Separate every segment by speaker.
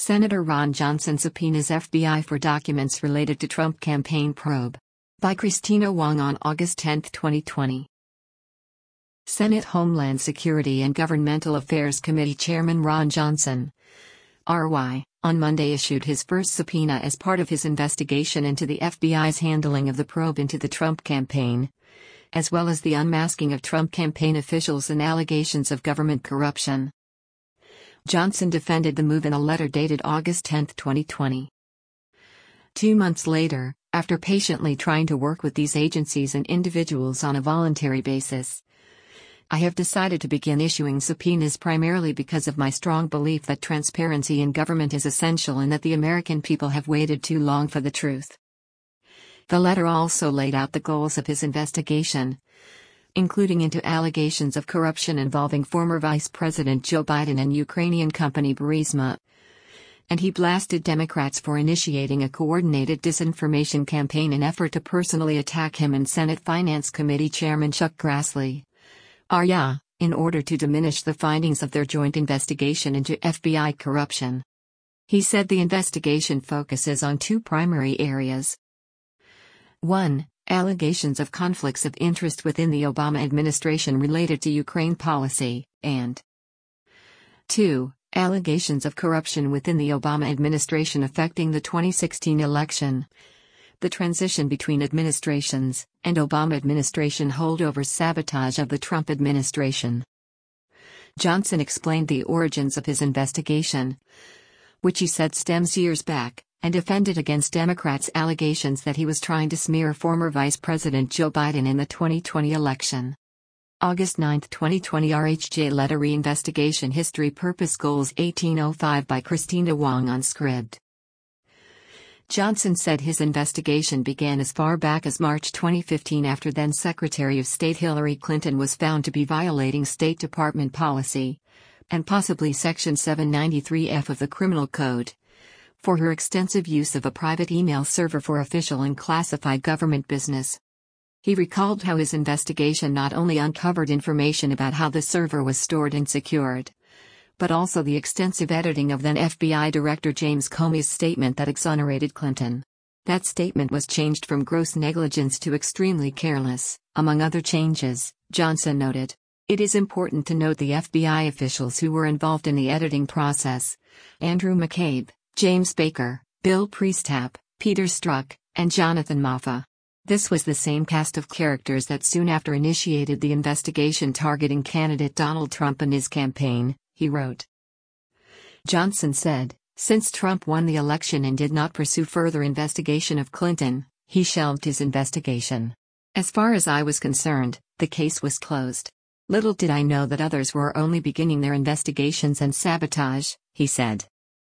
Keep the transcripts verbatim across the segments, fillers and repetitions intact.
Speaker 1: Senator Ron Johnson subpoenas F B I for documents related to Trump campaign probe. By Christina Wong on August tenth, twenty twenty. Senate Homeland Security and Governmental Affairs Committee Chairman Ron Johnson, R Y, on Monday issued his first subpoena as part of his investigation into the F B I's handling of the probe into the Trump campaign, as well as the unmasking of Trump campaign officials and allegations of government corruption. Johnson defended the move in a letter dated August tenth, twenty twenty. Two months later, after patiently trying to work with these agencies and individuals on a voluntary basis, I have decided to begin issuing subpoenas primarily because of my strong belief that transparency in government is essential and that the American people have waited too long for the truth. The letter also laid out the goals of his investigation, including into allegations of corruption involving former Vice President Joe Biden and Ukrainian company Burisma, and he blasted Democrats for initiating a coordinated disinformation campaign in effort to personally attack him and Senate Finance Committee Chairman Chuck Grassley, R Y, in order to diminish the findings of their joint investigation into F B I corruption. He said the investigation focuses on two primary areas. one. Allegations of conflicts of interest within the Obama administration related to Ukraine policy, and two. Allegations of corruption within the Obama administration affecting the twenty sixteen election, the transition between administrations, and Obama administration holdovers sabotage of the Trump administration. Johnson explained the origins of his investigation, which he said stems years back, and defended against Democrats' allegations that he was trying to smear former Vice President Joe Biden in the twenty twenty election. August ninth, twenty twenty R H J Letter Reinvestigation History Purpose Goals eighteen oh five by Christina Wong on Scribd. Johnson said his investigation began as far back as March twenty fifteen after then Secretary of State Hillary Clinton was found to be violating State Department policy, and possibly Section seven ninety-three F of the Criminal Code, for her extensive use of a private email server for official and classified government business. He recalled how his investigation not only uncovered information about how the server was stored and secured, but also the extensive editing of then F B I Director James Comey's statement that exonerated Clinton. That statement was changed from gross negligence to extremely careless, among other changes, Johnson noted. It is important to note the F B I officials who were involved in the editing process: Andrew McCabe, James Baker, Bill Priestap, Peter Strzok, and Jonathan Moffa. This was the same cast of characters that soon after initiated the investigation targeting candidate Donald Trump and his campaign, he wrote. Johnson said, since Trump won the election and did not pursue further investigation of Clinton, he shelved his investigation. As far as I was concerned, the case was closed. Little did I know that others were only beginning their investigations and sabotage, he said.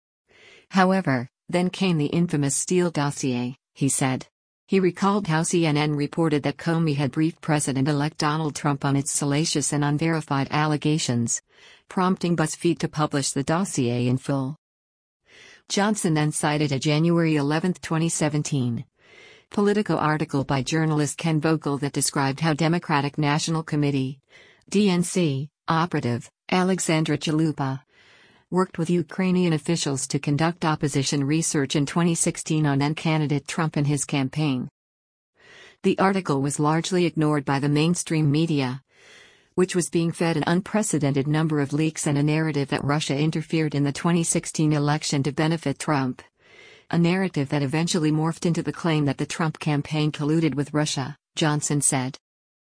Speaker 1: However, then came the infamous Steele dossier, he said. He recalled how C N N reported that Comey had briefed President-elect Donald Trump on its salacious and unverified allegations, prompting BuzzFeed to publish the dossier in full. Johnson then cited a January eleventh, twenty seventeen, Politico article by journalist Ken Vogel that described how Democratic National Committee, D N C, operative, Alexandra Chalupa, worked with Ukrainian officials to conduct opposition research in twenty sixteen on then-candidate Trump and his campaign. The article was largely ignored by the mainstream media, which was being fed an unprecedented number of leaks and a narrative that Russia interfered in the twenty sixteen election to benefit Trump, a narrative that eventually morphed into the claim that the Trump campaign colluded with Russia, Johnson said.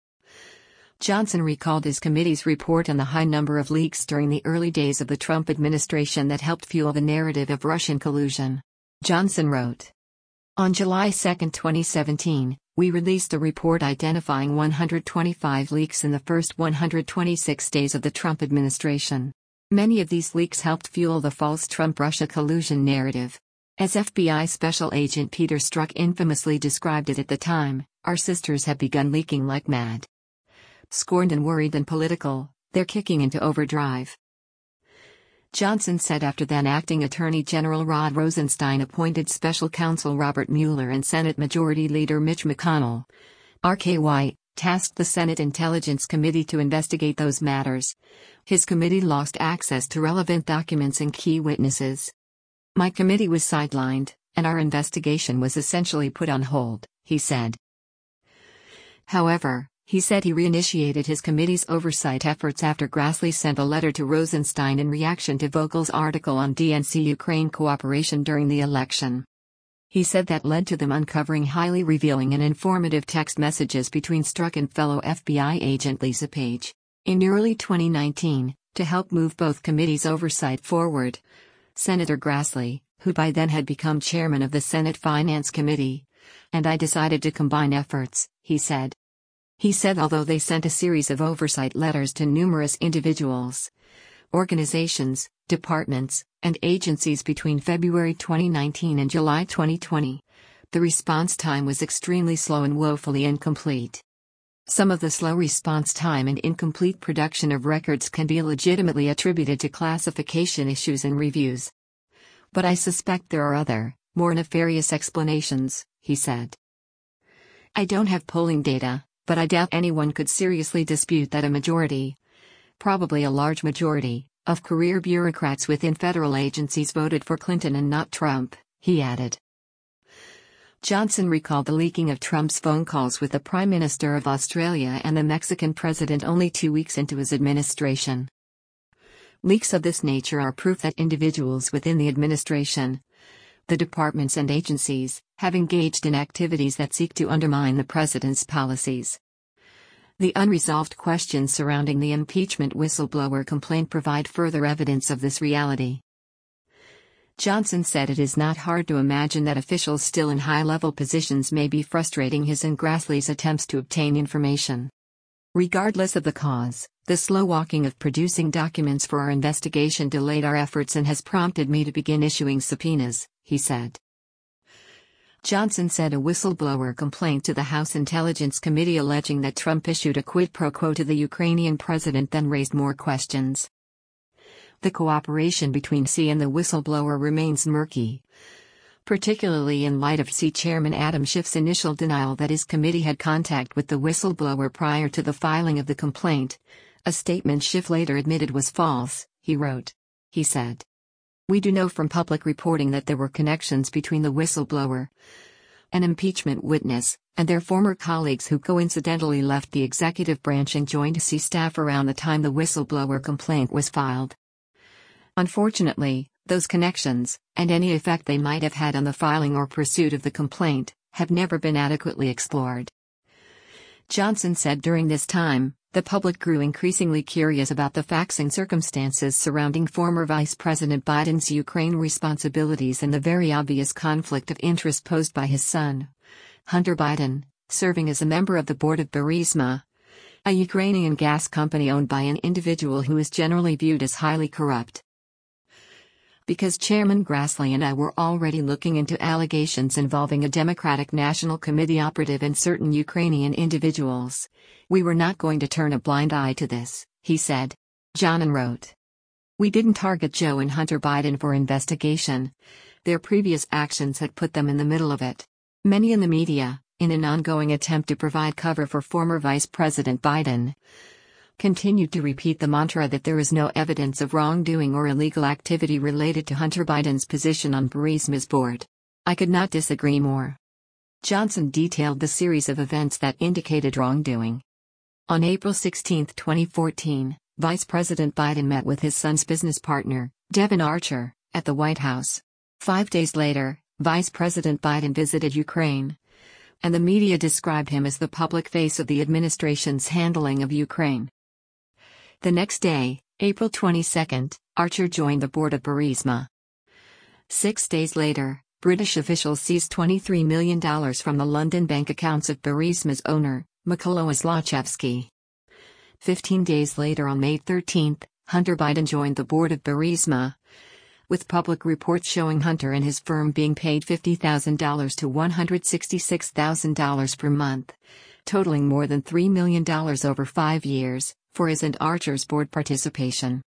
Speaker 1: Johnson recalled his committee's report on the high number of leaks during the early days of the Trump administration that helped fuel the narrative of Russian collusion. Johnson wrote, on July second, twenty seventeen, we released a report identifying one hundred twenty-five leaks in the first one hundred twenty-six days of the Trump administration. Many of these leaks helped fuel the false Trump-Russia collusion narrative. As F B I Special Agent Peter Strzok infamously described it at the time, our sisters have begun leaking like mad. Scorned and worried and political, they're kicking into overdrive. Johnson said after then Acting Attorney General Rod Rosenstein appointed Special Counsel Robert Mueller and Senate Majority Leader Mitch McConnell, R K Y, tasked the Senate Intelligence Committee to investigate those matters. His committee lost access to relevant documents and key witnesses. My committee was sidelined, and our investigation was essentially put on hold, he said. However, he said he reinitiated his committee's oversight efforts after Grassley sent a letter to Rosenstein in reaction to Vogel's article on D N C-Ukraine cooperation during the election. He said that led to them uncovering highly revealing and informative text messages between Strzok and fellow F B I agent Lisa Page. In early twenty nineteen, to help move both committees' oversight forward, Senator Grassley, who by then had become chairman of the Senate Finance Committee, and I decided to combine efforts, he said. He said although they sent a series of oversight letters to numerous individuals, organizations, departments, and agencies between February twenty nineteen and July twenty twenty, the response time was extremely slow and woefully incomplete. Some of the slow response time and incomplete production of records can be legitimately attributed to classification issues and reviews. But I suspect there are other, more nefarious explanations, he said. I don't have polling data, but I doubt anyone could seriously dispute that a majority, probably a large majority, of career bureaucrats within federal agencies voted for Clinton and not Trump, he added. Johnson recalled the leaking of Trump's phone calls with the Prime Minister of Australia and the Mexican president only two weeks into his administration. Leaks of this nature are proof that individuals within the administration, the departments and agencies, have engaged in activities that seek to undermine the president's policies. The unresolved questions surrounding the impeachment whistleblower complaint provide further evidence of this reality. Johnson said it is not hard to imagine that officials still in high-level positions may be frustrating his and Grassley's attempts to obtain information. Regardless of the cause, the slow walking of producing documents for our investigation delayed our efforts and has prompted me to begin issuing subpoenas, he said. Johnson said a whistleblower complaint to the House Intelligence Committee alleging that Trump issued a quid pro quo to the Ukrainian president then raised more questions. The cooperation between C and the whistleblower remains murky, particularly in light of C Chairman Adam Schiff's initial denial that his committee had contact with the whistleblower prior to the filing of the complaint, a statement Schiff later admitted was false, he wrote. He said, "We do know from public reporting that there were connections between the whistleblower, an impeachment witness, and their former colleagues who coincidentally left the executive branch and joined C staff around the time the whistleblower complaint was filed. Unfortunately, those connections, and any effect they might have had on the filing or pursuit of the complaint, have never been adequately explored." Johnson said during this time, the public grew increasingly curious about the facts and circumstances surrounding former Vice President Biden's Ukraine responsibilities and the very obvious conflict of interest posed by his son, Hunter Biden, serving as a member of the board of Burisma, a Ukrainian gas company owned by an individual who is generally viewed as highly corrupt. Because Chairman Grassley and I were already looking into allegations involving a Democratic National Committee operative and certain Ukrainian individuals, we were not going to turn a blind eye to this, he said. Johnson wrote. We didn't target Joe and Hunter Biden for investigation. Their previous actions had put them in the middle of it. Many in the media, in an ongoing attempt to provide cover for former Vice President Biden, continued to repeat the mantra that there is no evidence of wrongdoing or illegal activity related to Hunter Biden's position on Burisma's board. I could not disagree more. Johnson detailed the series of events that indicated wrongdoing. On April sixteenth, twenty fourteen, Vice President Biden met with his son's business partner, Devon Archer, at the White House. Five days later, Vice President Biden visited Ukraine, and the media described him as the public face of the administration's handling of Ukraine. The next day, April twenty-second, Archer joined the board of Burisma. Six days later, British officials seized twenty-three million dollars from the London bank accounts of Burisma's owner, Mykola Zlochevsky. Fifteen days later on May thirteenth, Hunter Biden joined the board of Burisma, with public reports showing Hunter and his firm being paid fifty thousand dollars to one hundred sixty-six thousand dollars per month, totaling more than three million dollars over five years, for his and Archer's board participation.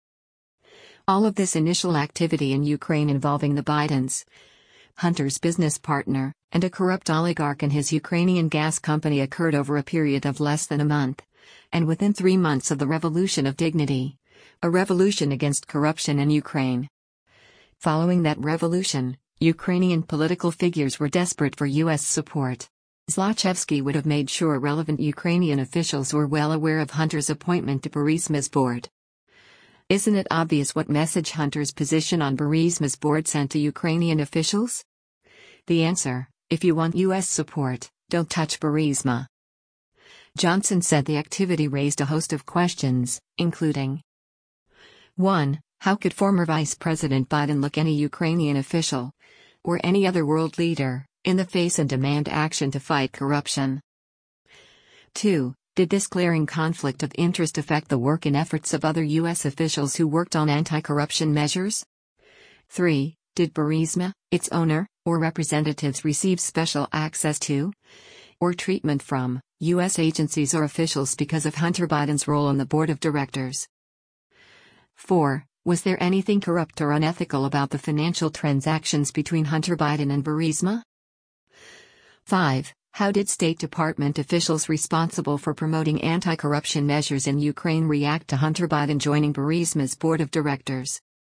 Speaker 1: All of this initial activity in Ukraine involving the Bidens, Hunter's business partner, and a corrupt oligarch and his Ukrainian gas company occurred over a period of less than a month, and within three months of the Revolution of Dignity, a revolution against corruption in Ukraine. Following that revolution, Ukrainian political figures were desperate for U S support. Zlochevsky would have made sure relevant Ukrainian officials were well aware of Hunter's appointment to Burisma's board. Isn't it obvious what message Hunter's position on Burisma's board sent to Ukrainian officials? The answer: if you want U S support, don't touch Burisma. Johnson said the activity raised a host of questions, including one. How could former Vice President Biden look any Ukrainian official, or any other world leader, in the face and demand action to fight corruption? two. Did this glaring conflict of interest affect the work and efforts of other U S officials who worked on anti-corruption measures? three. Did Burisma, its owner, or representatives receive special access to, or treatment from, U S agencies or officials because of Hunter Biden's role on the board of directors? four. Was there anything corrupt or unethical about the financial transactions between Hunter Biden and Burisma? five. How did State Department officials responsible for promoting anti-corruption measures in Ukraine react to Hunter Biden joining Burisma's board of directors?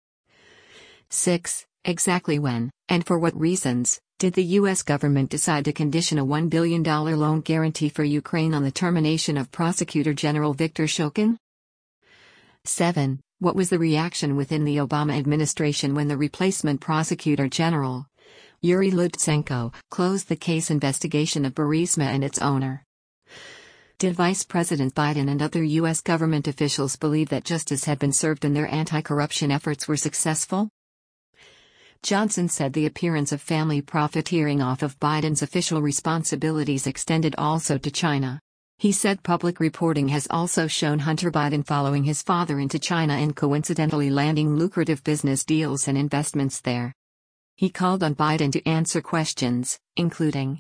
Speaker 1: six. Exactly when, and for what reasons, did the U S government decide to condition a one billion dollars loan guarantee for Ukraine on the termination of Prosecutor General Viktor Shokin? seven. What was the reaction within the Obama administration when the replacement Prosecutor General, Yuri Lutsenko, closed the case investigation of Burisma and its owner? Did Vice President Biden and other U S government officials believe that justice had been served and their anti-corruption efforts were successful? Johnson said the appearance of family profiteering off of Biden's official responsibilities extended also to China. He said public reporting has also shown Hunter Biden following his father into China and coincidentally landing lucrative business deals and investments there. He called on Biden to answer questions, including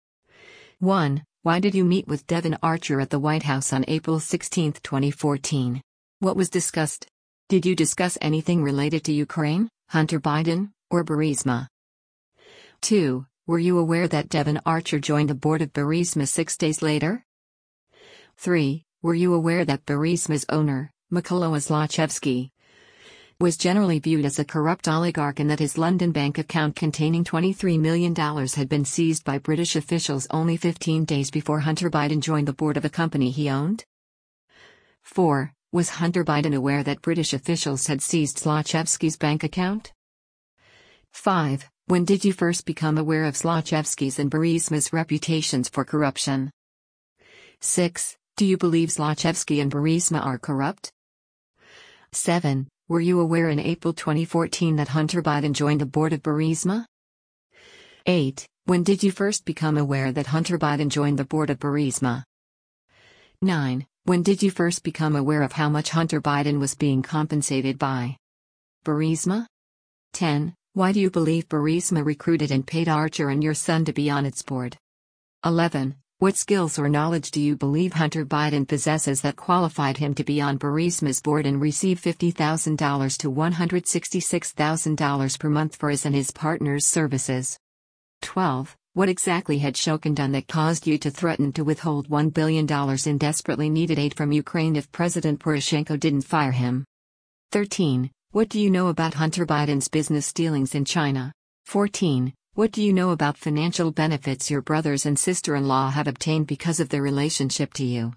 Speaker 1: one. Why did you meet with Devon Archer at the White House on April sixteenth, twenty fourteen? What was discussed? Did you discuss anything related to Ukraine, Hunter Biden, or Burisma? two. Were you aware that Devon Archer joined the board of Burisma six days later? three. Were you aware that Burisma's owner, Mykola Zlochevsky, was generally viewed as a corrupt oligarch and that his London bank account containing twenty-three million dollars had been seized by British officials only fifteen days before Hunter Biden joined the board of a company he owned? four. Was Hunter Biden aware that British officials had seized Zlochevsky's bank account? five. When did you first become aware of Zlochevsky's and Burisma's reputations for corruption? six. Do you believe Zlochevsky and Burisma are corrupt? seven. Were you aware in April twenty fourteen that Hunter Biden joined the board of Burisma? eight. When did you first become aware that Hunter Biden joined the board of Burisma? nine. When did you first become aware of how much Hunter Biden was being compensated by Burisma? ten. Why do you believe Burisma recruited and paid Archer and your son to be on its board? eleven. What skills or knowledge do you believe Hunter Biden possesses that qualified him to be on Burisma's board and receive fifty thousand dollars to one hundred sixty-six thousand dollars per month for his and his partner's services? twelve. What exactly had Shokin done that caused you to threaten to withhold one billion dollars in desperately needed aid from Ukraine if President Poroshenko didn't fire him? thirteen. What do you know about Hunter Biden's business dealings in China? fourteen. What do you know about financial benefits your brothers and sister-in-law have obtained because of their relationship to you?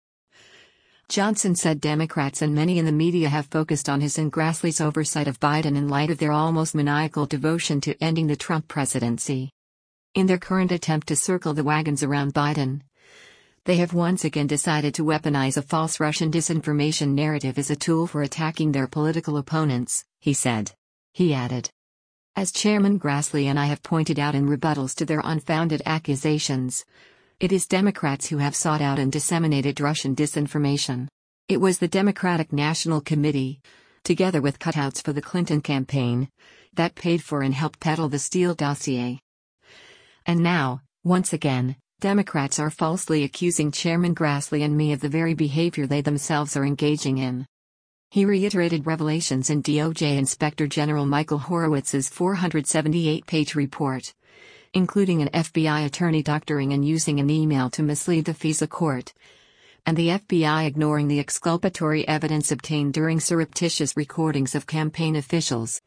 Speaker 1: Johnson said Democrats and many in the media have focused on his and Grassley's oversight of Biden in light of their almost maniacal devotion to ending the Trump presidency. In their current attempt to circle the wagons around Biden, they have once again decided to weaponize a false Russian disinformation narrative as a tool for attacking their political opponents, he said. He added, as Chairman Grassley and I have pointed out in rebuttals to their unfounded accusations, it is Democrats who have sought out and disseminated Russian disinformation. It was the Democratic National Committee, together with cutouts for the Clinton campaign, that paid for and helped peddle the Steele dossier. And now, once again, Democrats are falsely accusing Chairman Grassley and me of the very behavior they themselves are engaging in. He reiterated revelations in D O J Inspector General Michael Horowitz's four hundred seventy-eight page report, including an F B I attorney doctoring and using an email to mislead the FISA court, and the F B I ignoring the exculpatory evidence obtained during surreptitious recordings of campaign officials,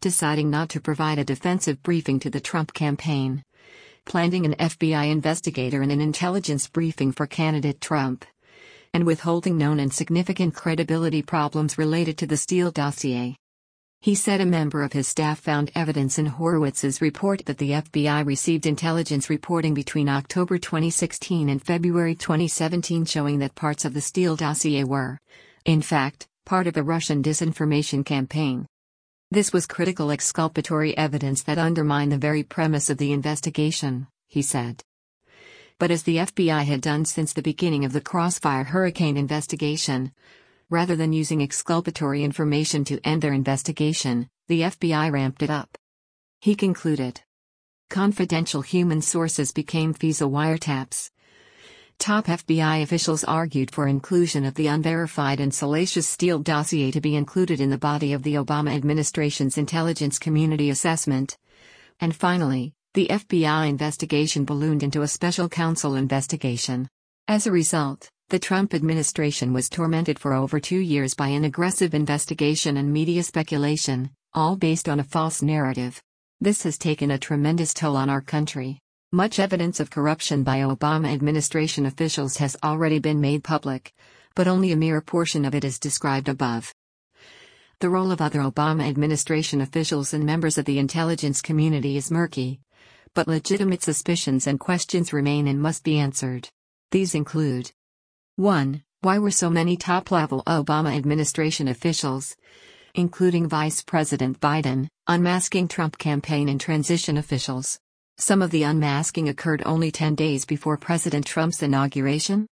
Speaker 1: deciding not to provide a defensive briefing to the Trump campaign, planting an F B I investigator in an intelligence briefing for candidate Trump, and withholding known and significant credibility problems related to the Steele dossier. He said a member of his staff found evidence in Horowitz's report that the F B I received intelligence reporting between October twenty sixteen and February twenty seventeen showing that parts of the Steele dossier were, in fact, part of a Russian disinformation campaign. This was critical exculpatory evidence that undermined the very premise of the investigation, he said. But as the F B I had done since the beginning of the Crossfire Hurricane investigation, rather than using exculpatory information to end their investigation, the F B I ramped it up. He concluded. Confidential human sources became FISA wiretaps. Top F B I officials argued for inclusion of the unverified and salacious Steele dossier to be included in the body of the Obama administration's intelligence community assessment. And finally, the F B I investigation ballooned into a special counsel investigation. As a result, the Trump administration was tormented for over two years by an aggressive investigation and media speculation, all based on a false narrative. This has taken a tremendous toll on our country. Much evidence of corruption by Obama administration officials has already been made public, but only a mere portion of it is described above. The role of other Obama administration officials and members of the intelligence community is murky, but legitimate suspicions and questions remain and must be answered. These include: one. Why were so many top-level Obama administration officials, including Vice President Biden, unmasking Trump campaign and transition officials? Some of the unmasking occurred only ten days before President Trump's inauguration.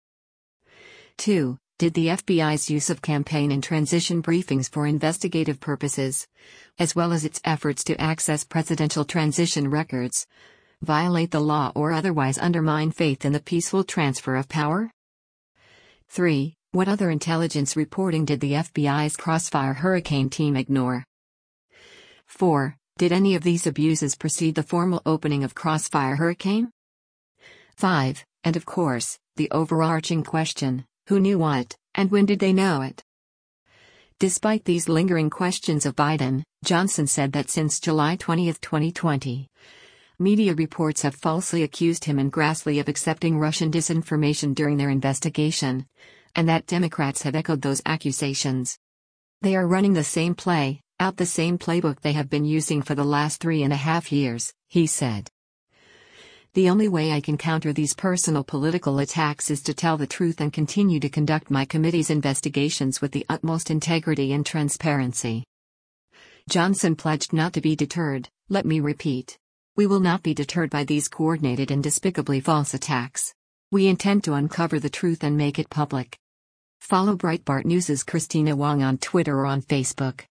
Speaker 1: two. Did the F B I's use of campaign and transition briefings for investigative purposes, as well as its efforts to access presidential transition records, violate the law or otherwise undermine faith in the peaceful transfer of power? three. What other intelligence reporting did the F B I's Crossfire Hurricane team ignore? four. Did any of these abuses precede the formal opening of Crossfire Hurricane? five. And of course, the overarching question, who knew what, and when did they know it? Despite these lingering questions of Biden, Johnson said that since July twentieth, twenty twenty, media reports have falsely accused him and Grassley of accepting Russian disinformation during their investigation, and that Democrats have echoed those accusations. They are running the same play, out the same playbook they have been using for the last three and a half years, he said. The only way I can counter these personal political attacks is to tell the truth and continue to conduct my committee's investigations with the utmost integrity and transparency. Johnson pledged not to be deterred. Let me repeat. We will not be deterred by these coordinated and despicably false attacks. We intend to uncover the truth and make it public. Follow Breitbart News' Christina Wong on Twitter or on Facebook.